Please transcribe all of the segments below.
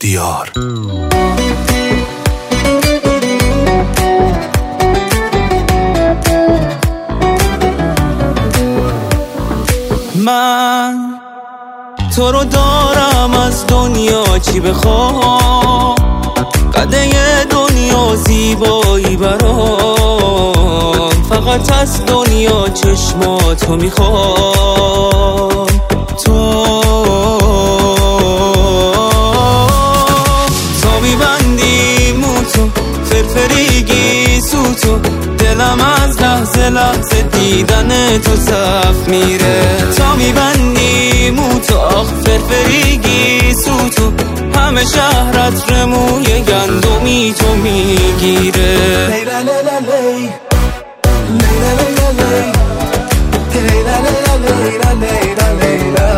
دیار. من تو رو دارم، از دنیا چی بخوام؟ قده دنیا زیبایی برام، فقط از دنیا چشماتو میخوام. تا میبندی موتو، فرفریگی سوتو، دلم از لحظه لحظه دیدن تو صف میره. تا میبندی موتو، آخ فرفریگی سوتو، همه شهرت رموی گندمی تو میگیره. لیلا لیلا لی، لیلا لیلا لی، لیلا لیلا لیلا لیلا لیلا،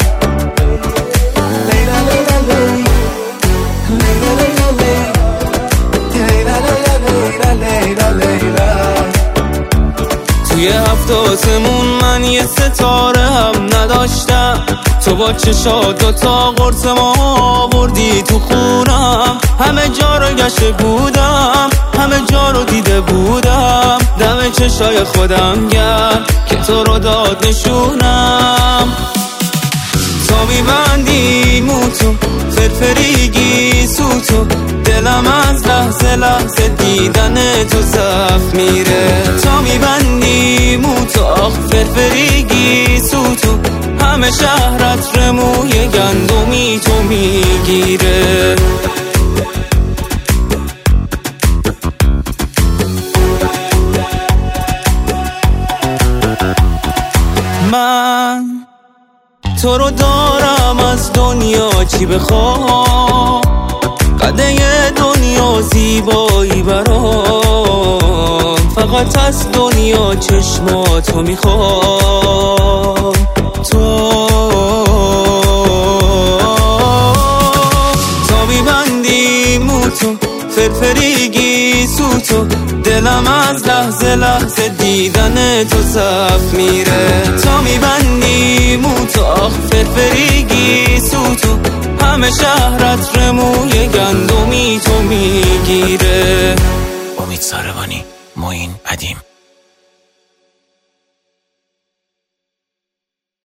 لیلا لیلا لی، لیلا لیلا لی، لیلا لیلا لیلا لیلا. توی هفت آسمون من یه ستاره هم نداشتم، تو با چشات دوتا قرص ما آوردی تو خونم. همه جا رو گشته بودم، همه جا رو دیده بودم، دم چشای خودم گرد که تو رو داد نشونم. تا میبندی موتو، فرفریگی سوتو، دلم از لحظه لحظه دیدن تو صف میره. تا میبندی موتو، آخ فرفریگی سوتو، همه شهرت رموی گندمی تو میگیره. من تو رو دارم، از دنیا چی بخوام؟ قده دنیا زیبایی برام، فقط از دنیا چشماتو میخوام. تا میبندی موتو، فرفریگی سوتو، دلم از لحظه لحظه دیدن تو صف میره. تا میبندی موتو، آخ فرفریگی سوتو، همه شهرت رموی گندمی تو میگیره. امید ساربانی، معین ادیم.